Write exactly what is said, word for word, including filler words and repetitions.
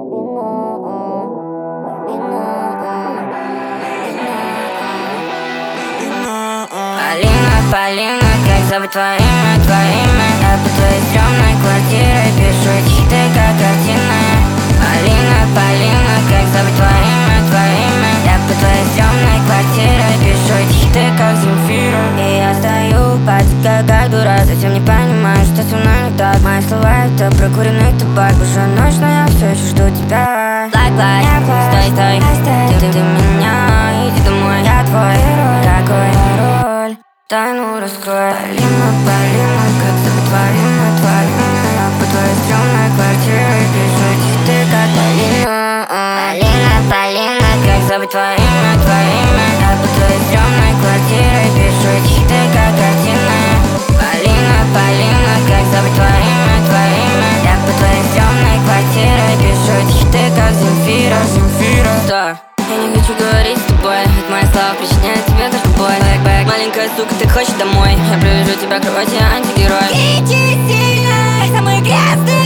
Полина, Полина, как зовут твое имя, твое имя? Я по твоей стрёмной квартире пишу хиты, как картины. Полина, Полина, как зовут твое имя, твое имя? Я по твоей стрёмной квартире пишу хиты, как Земфира. И я стою, потекаю как дурак, совсем не понимаю, что со мной не так. Мои слова — это прокуренный табак. Уже ночь, но я все еще жду тебя. Лайк, лайк, стой, стой, ты, ты, ты меня, иди домой, я твой герой. Какой пароль? Тайну раскрой. Полина, Полина, как зовут твое имя, твое имя? Я по твоей стрёмной квартире пишу хиты, как Полина. Полина, Полина, как зовут твое имя, твое имя? Я по твоей стрёмной квартире пишу хиты, как картины. Полина, Полина, как зовут твое имя, твое имя? Я по твоей стрёмной квартире пишу хиты, как Земфира, Земфира. Стоп, я не хочу говорить с тобой, ведь мои слова причиняют тебе даже боль. Бэк-бэк, маленькая сука, ты хочешь домой? Я привяжу тебя к кровати, антигерой. Иди сильно, самый грязный.